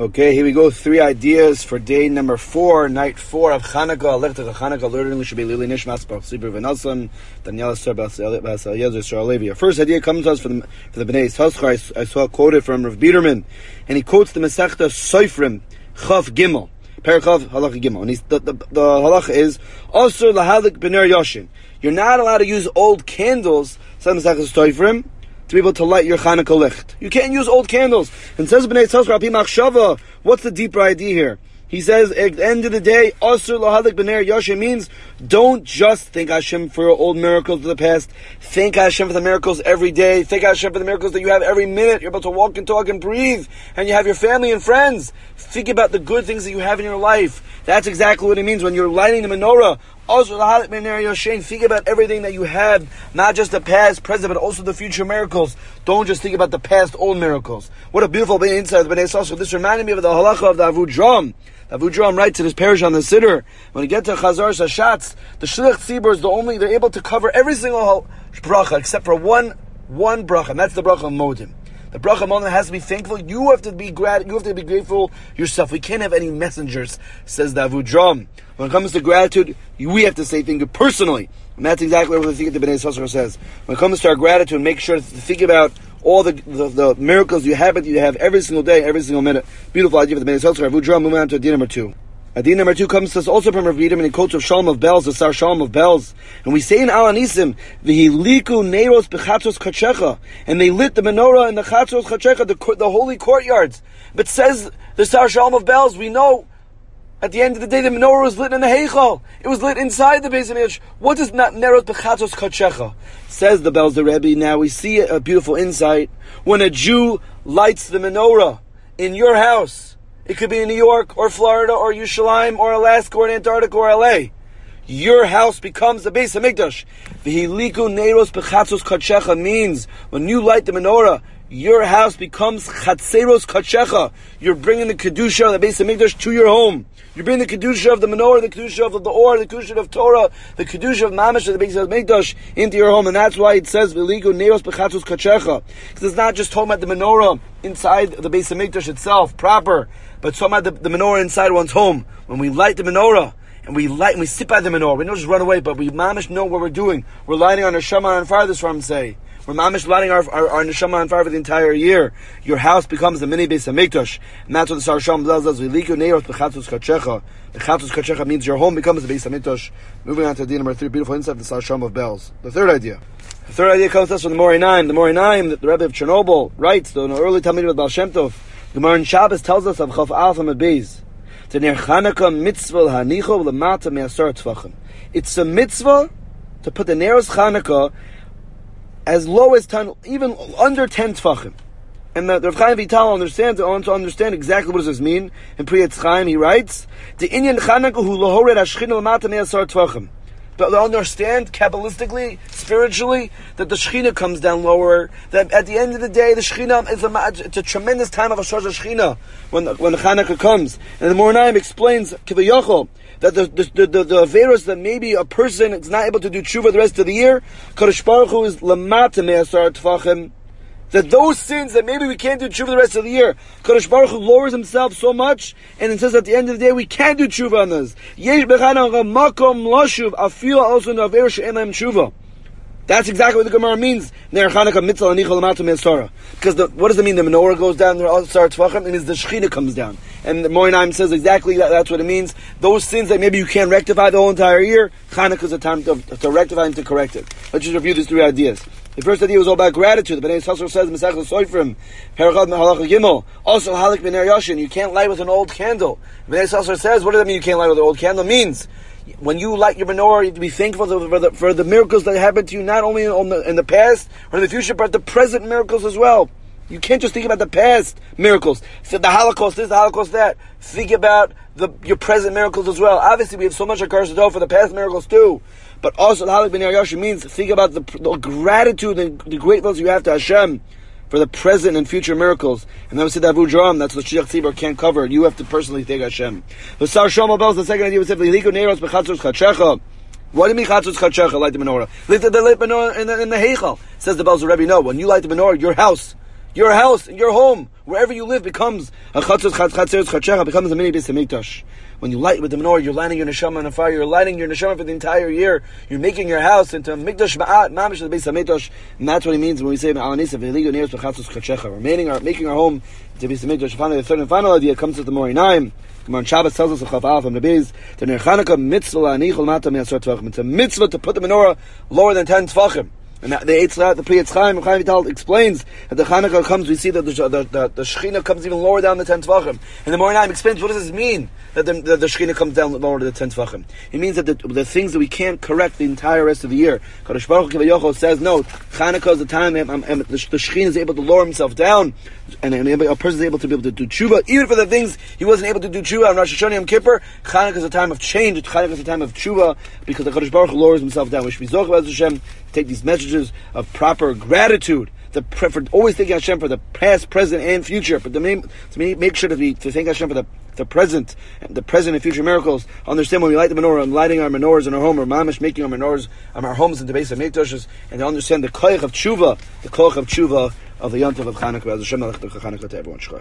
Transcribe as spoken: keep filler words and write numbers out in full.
Okay, here we go. Three ideas for day number four, night four of Chanukah. Lechtach Chanukah. Learning should be Lili Nishmas Baruch Sibur V'Nelson Daniela Sar Bas Eliezer Shar Levi. Our first idea comes to us for the for the Bnei Yissaschar. I, I saw quoted from Rav Biederman, and he quotes the Masechta Soifrim Chav Gimel, Parachav Halacha Gimel, and he's, the, the the halacha is Asur Lahalik B'ner Yoshin. You're not allowed to use old candles. Some Masechta Soifrim. To be able to light your Chanukah licht. You can't use old candles. And says Bnei Yissaschar, Api Machshava, what's the deeper idea here? He says, at the end of the day, Asur Lahalik B'ner Yoshin means, don't just thank Hashem for your old miracles of the past. Thank Hashem for the miracles every day. Thank Hashem for the miracles that you have every minute. You're able to walk and talk and breathe. And you have your family and friends. Think about the good things that you have in your life. That's exactly what it means when you're lighting the menorah. Also, think about everything that you have, not just the past, present, but also the future miracles. Don't just think about the past, old miracles. What a beautiful insight. This reminded me of the halacha of the Avudraham. The Avudraham writes in his parish on the Siddur, when you get to Chazar Shashatz, the Shliach Tzibur is the only, they're able to cover every single bracha, except for one, one bracha, and that's the bracha of Modim. The bracha Modim has to be thankful. You have to be glad. You have to be grateful yourself. We can't have any messengers, says the Avudraham. When it comes to gratitude, we have to say thank you personally. And that's exactly what the Thing of the Bnei Yissaschar says. When it comes to our gratitude, make sure to think about all the, the, the miracles you have, that you have every single day, every single minute. Beautiful idea for the Bnei Yissaschar. Avudraham, moving on to idea number two. Idea number two comes to us also from Rav Biederman, and he quotes of Shalom of Bells, the Sar Shalom of Bells. And we say in Al Anisim, V'hiliku neiros b'chatzos kachecha. And they lit the menorah in the chatzos kachecha, the, the holy courtyards. But says the Sar Shalom of Bells, we know at the end of the day, the menorah was lit in the Heichal. It was lit inside the Beis HaMikdash. What does not Nerot Bechatzos Kachecha? Says the Bells the Rebbe. Now we see a beautiful insight. When a Jew lights the menorah in your house, it could be in New York or Florida or Yerushalayim or Alaska or Antarctica or L A. Your house becomes the Beis HaMikdash. V'hiliku neiros bechatzos kachecha means when you light the menorah, your house becomes chatzeros kachecha. You're bringing the kedusha of the Beis HaMikdash to your home. You bring the kedusha of the menorah, the kedusha of the or, the kedusha of Torah, the kedusha of mamash of the Beis HaMikdash into your home, and that's why it says v'hiliku neiros bechatzos kachecha. Because it's not just talking about the menorah inside the Beis HaMikdash itself proper, but it's talking about the, the menorah inside one's home. When we light the menorah, and we light and we sit by the menorah, we don't just run away, but we mamish know what we're doing. We're lighting our neshama on fire, this Ram say. We're mamish lighting our, our, our neshama on fire for the entire year. Your house becomes the mini Beis HaMikdash. And that's what the Sar Shalom does. V'hiliku neiros bechatzos kachecha. The chatzos kachecha means your home becomes the Beis HaMikdash. Moving on to idea number three, beautiful insight of the Sar Shalom of Bells. The third idea. The third idea comes to us from the Morei Naim. The Morei Naim, the Rebbe of Chernobyl, writes, the early Talmid of Baal Shem Tov, the Gemara in Shabbos tells us of Chaf Alf and Beis. It's a mitzvah to put the Neros Chanukah as low as ten, even under ten tefachim. And the, the Rav Chaim Vital understands, I want to understand exactly what does this mean. In Pri Etz Chaim, he writes, the Inyan Chanukah hu lohored hashchina l'mata me'asar tefachim. But they understand Kabbalistically, spiritually, that the Shechina comes down lower. That at the end of the day, the Shechina is a, it's a tremendous time of a Shosh Shechina when the, when the Chanukah comes. And the Morei Naim explains Kivayachol that the the the, the, the Averos that maybe a person is not able to do tshuva the rest of the year, Kadosh Baruch Hu is lamata me'asar tefachim. That those sins that maybe we can't do tshuva the rest of the year, Kadosh Baruch Hu lowers himself so much, and it says at the end of the day we can't do tshuva on this. Yesh b'chana makom lashuv afil also no aver she'en lahem tshuva. That's exactly what the Gemara means. Ner Chanukah mitzvah anichol l'mata me'asara. Because the, what does it mean? The menorah goes down, the asar tefachim. It means the Shechina comes down. And the Morei Naim says exactly that. That's what it means. Those sins that maybe you can't rectify the whole entire year, Chanukah is a time to, to rectify and to correct it. Let's just review these three ideas. The first idea was all about gratitude. The Bnei Yissaschar says, Masechta Soifrim, Parachad Halacha Gimel, also Halik B'ner Yoshin, you can't light with an old candle. The Bnei Yissaschar says, what does that mean you can't light with an old candle? It means, when you light your menorah, you have to be thankful for the, for the miracles that happen to you, not only in the, in the past or in the future, but the present miracles as well. You can't just think about the past miracles. So the Holocaust this, the Holocaust that. Think about the, your present miracles as well. Obviously, we have so much Hakaras for the past miracles too. But also, the Halik B'ner Yoshin means think about the, the gratitude and the gratefulness you have to Hashem for the present and future miracles. And then we said that Avudraham, that's what Shliach Tzibur can't cover. You have to personally thank Hashem. The Sar Shalom Bells, the second idea was simply Hiliku neiros bechatzos kachecha. What do you mean chatzos kachecha? Light the menorah. Light the, the light menorah in the, in the Heichal. Says the Bells of Rebbe. No, when you light the menorah, your house, Your house, your home, wherever you live becomes a chatzos chatzeres chachecha, becomes a mini Beis Hamikdash. When you light with the menorah, you're lighting your neshama on a fire. You're lighting your neshama for the entire year. You're making your house into a mikdash ma'at, mamish of the Beis Hamikdash, and that's what it means when we say alanisa v'hiligo nears b'chatzos chachecha. We're making our making our home to Beis Hamikdash. Finally, the third and final idea comes with the Morinaim. Gemara Shabbos tells us Chav Aleph from the Beis that Ner Chanukah mitzvah la'anichol mata mi'asar tvachim. It's a mitzvah to put the menorah lower than ten tvachim. And the Eitzlah, the Pri Etz Chaim, Chaim Vital explains that the Chanukah comes, we see that the, the, the, the Shechina comes even lower down the ten Tvachim. And the Morinaim explains, what does this mean, that the, the, the Shechina comes down lower to the ten Tvachim? It means that the, the things that we can't correct the entire rest of the year. Kadosh Baruch Hu Kivayachol says, no, Chanukah is the time, and, and, and the, the Shechina is able to lower himself down, and, and a person is able to be able to do tshuva, even for the things he wasn't able to do tshuva on Rosh Hashanah Yom Kippur. Chanukah is a time of change, Chanukah is a time of tshuva, because the Kadosh Baruch Hu lowers himself down. We should be Zocheh B'ez Hashem, take these messages of proper gratitude, the for always thanking Hashem for the past, present, and future. But to make, to make sure that we to thank Hashem for the the present, the present and future miracles. Understand when we light the menorah, and lighting our menorahs in our home, or mamish making our menorahs, um, our homes into Beis Hamikdash, and to understand the koach of tshuva, the koach of tshuva of the Yom Tov of Chanukah. As Hashem Chanukah to everyone.